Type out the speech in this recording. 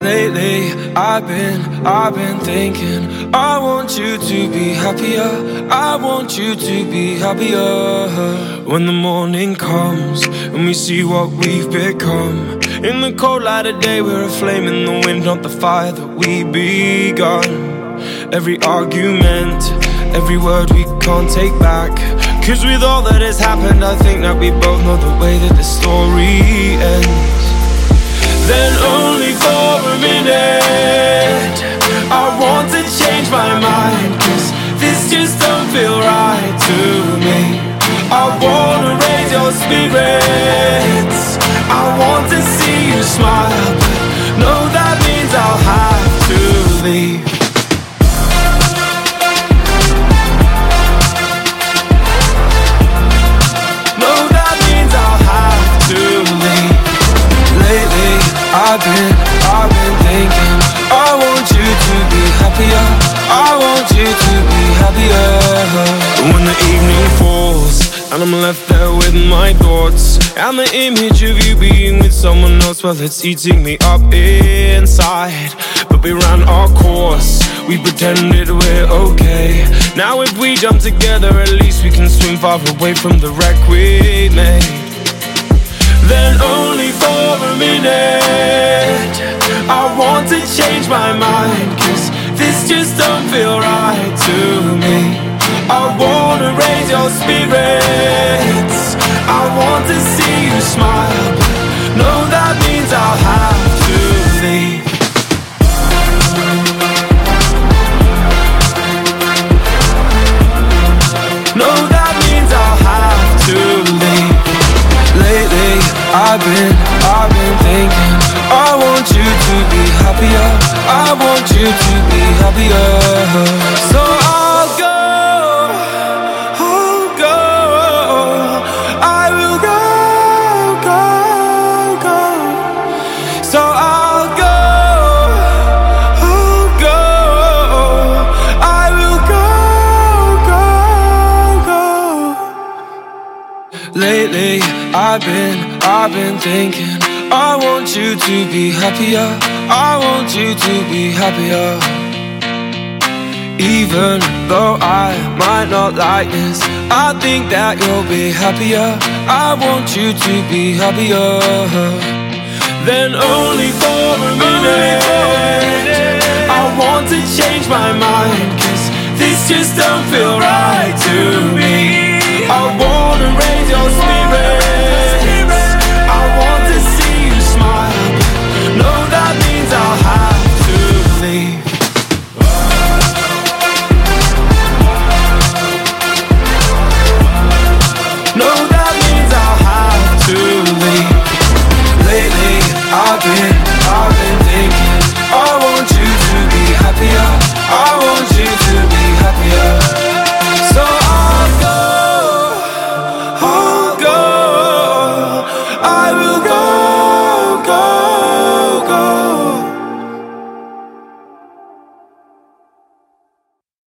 Lately, I've been thinking I want you to be happier, I want you to be happier. When the morning comes and we see what we've become, in the cold light of day we're a flame in the wind, not the fire that we begun. Every argument, every word we can't take back, 'cause with all that has happened I think that we both know the way that the story ends. Then only for a minute I want to change my mind, 'cause this just don't feel right to me. I wanna raise your spirits, I want to see you smile, but no, that means I'll have to leave. No, that means I'll have to leave. Lately, I've been thinking I want you to be happier, I want you to be happier. When the evening falls and I'm left there with my thoughts, and the image of you being with someone else, well, it's eating me up inside. But we ran our course, we pretended we're okay. Now if we jump together, at least we can swim far away from the wreck we made. Then only for a minute I want to change my mind, 'cause this just don't feel right to me. I wanna raise your spirits, I want to see you smile, but no, that means I'll have to leave. No, that means I'll have to leave. Lately, I've been thinking I want you to be happier, I want you to be happier. So I'll go, I will go. So I'll go, I will go. Lately, I've been thinking I want you to be happier, I want you to be happier. Even though I might not like this, I think that you'll be happier, I want you to be happier. Then only for a minute I want to change my mind, 'cause this just don't feel right to